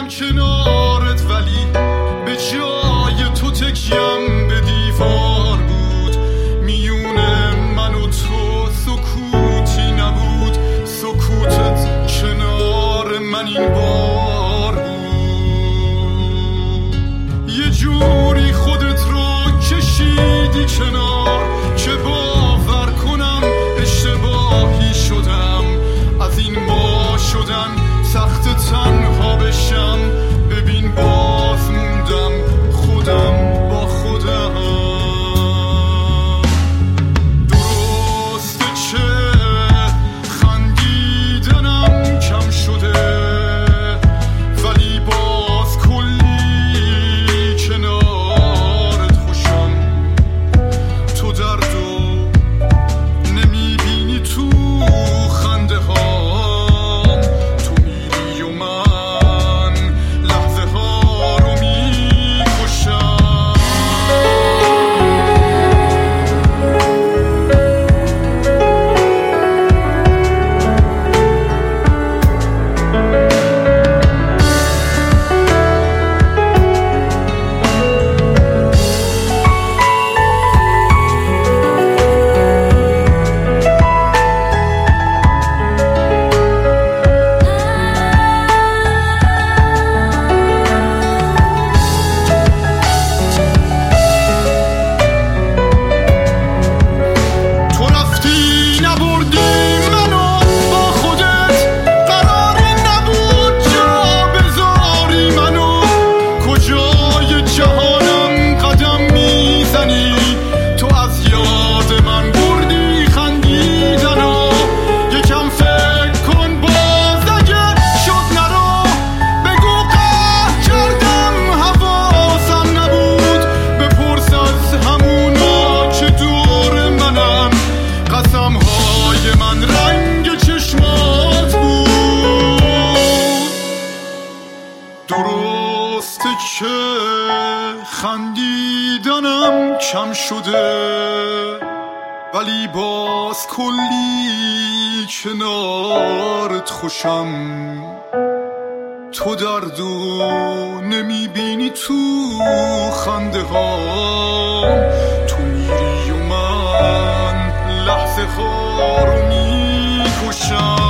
بودم کنارت ولی به جای تو تکیم به دیوار بود. میون من و تو سکوتی نبود، سکوتت کنار من این بار بود. یه جوری خودت رو کشیدی کنار که باور کنم اشتباهی شدم. از این ما شدن سخت تنها بشم، ببین باز موندم خودم با خودم. درسته که خندیدنم کم شده ولی باز کلی کنارت خوشم. تو دردو نمیبینی تو خنده هام، تو میری و من لحظه ها رو میکشم. درسته که خندیدنم کم شده ولی باز کلی کنارت خوشم. تو دردو نمیبینی تو خنده هام، تو میری و من لحظه ها رو میکشم.